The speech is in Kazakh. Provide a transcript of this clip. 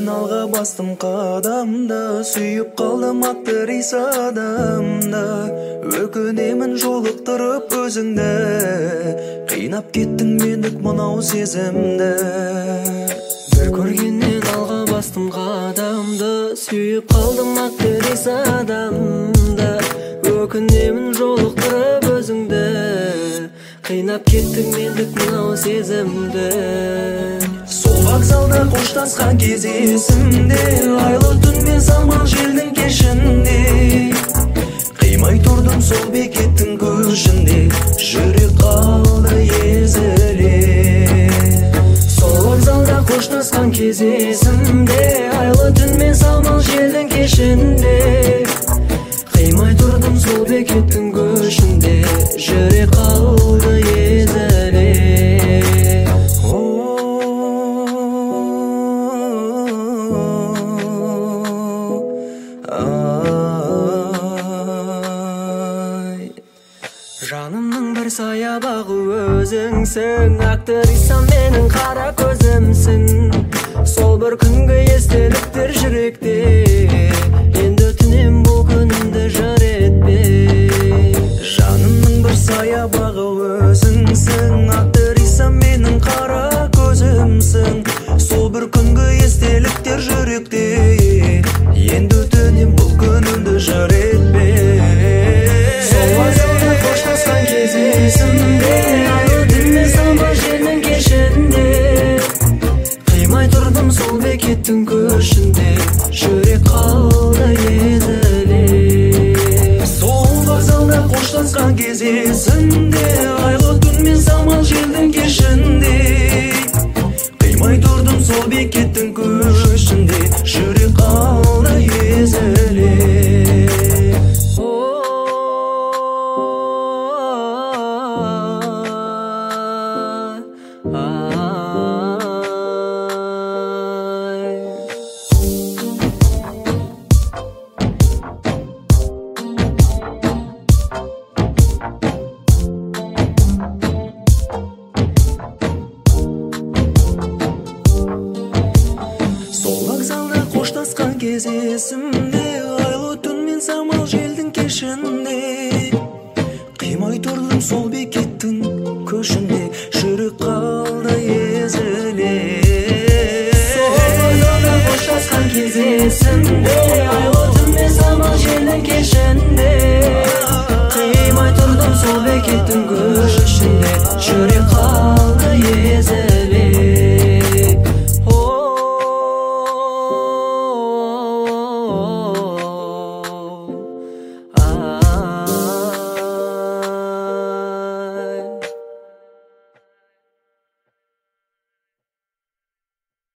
алға бастым қадамды, сүйіп қалдым актриса адамды. Өкінемін жолықтырып өзіңді, қинап кеттің мендік мынау сезімді. Бір көргеннен алға бастым қадамды, сүйіп қалдым актриса адамды. Өкінемін жолықтырып өзіңді, қинап кеттің мендік мынау сезімді. Сол вокзалда қоштасқан кез есімде, айлы түн мен самал желдің кешінде. Қимай тұрдым сол бекеттің көшінде, жүрек қалды езіле. Сол вокзалда қоштасқан кез есімде, айлы түн мен самал желдің кешінде. Қимай тұрдым сол бекеттің көшінде, жүрек қалды езіле. Жанымның бір саябағы өзіңсің, актриса менің қара көзімсің. Сол бір күнгі естеліктер жүректе, енді түнем бұл күнімді жыр етпе. Жанымның бір саябағы өзіңсің, актриса менің қара көзімсің. Сол бір күнгі естеліктер жүректе, енді түнем бұл күнімді жыр етпе. Сол вокзалда қоштасқан кез есімде, айлы түн мен самал желдің кешінде. Қимай тұрдым сол бекеттің көшінде, жүрек қалды езіле. Сол вокзалда қоштасқан кез есімде, айлы түн мен самал желдің кешінде. Қимай тұрдым сол бекеттің көшінде, жүрек қалды езіле. Қоштасқан кез есімде, айлы түн мен самал желдің кешінде. Қимай тұрдым сол бекеттің көшінде, жүрек қалды